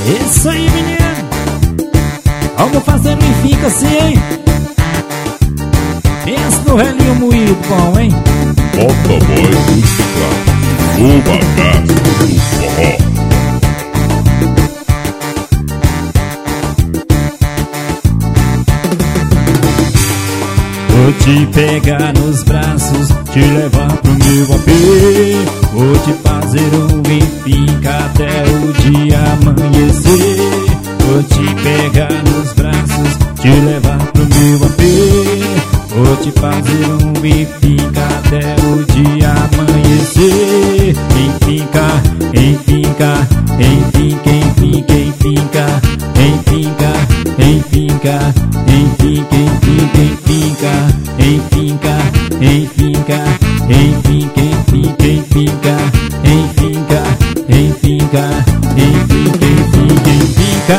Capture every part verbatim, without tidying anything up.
Isso aí, menino. Vamos fazendo e fica assim, hein? Pensa no relinho moído bom, hein? Motoboy dos teclados, o bagaço do forró. Vou te pegar nos braços, te levar pro meu A P. Vou te fazer um fica até o dia amanhecer. Vou te pegar nos braços, te levar pro meu A P. Vou te fazer um fica até o dia amanhecer. Em finca, em finca, em finca, em finca, em finca, em finca, em finca, em finca, em finca, em finca, em finca, em finca, em finca, em finca, em finca, em finca, em finca, em finca, em finca, em finca.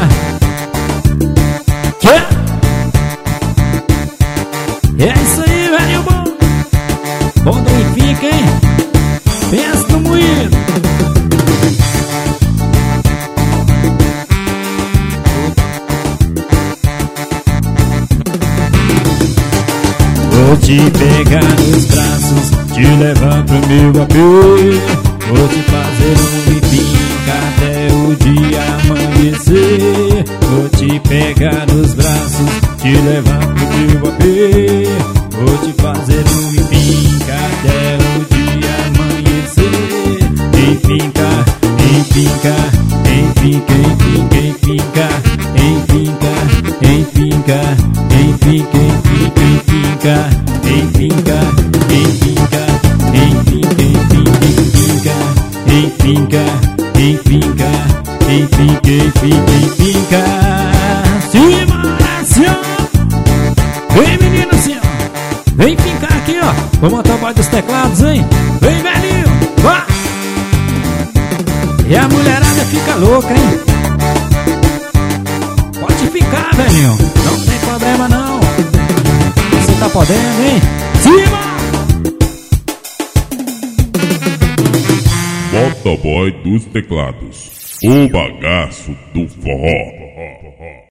É isso aí, velho bom. Bom do fica, hein? Pensa no moído. Vou te pegar nos braços, te levar pro meu A P. Vou te fazer um pica até o dia amanhecer. Vou te pegar nos braços, te levar pro meu A P. Vou te fazer um pica até o dia amanhecer. Em finca, em finca, em finca, em finca, em finca, em finca, em finca, em finca, em finca, em finca, em finca, em finca, em finca, em finca, em finca, em finca, em finca, em finca. Sim, Márcio! Vem, menino, assim, ó. Vem fincar aqui, ó. Vamos botar o motoboy dos teclados, hein? Vem, velhinho! Vá! E a mulherada fica louca, hein? Pode ficar, velhinho. Não tem problema, não. Você tá podendo, hein? Cima! Motoboy dos teclados, o bagaço do forró.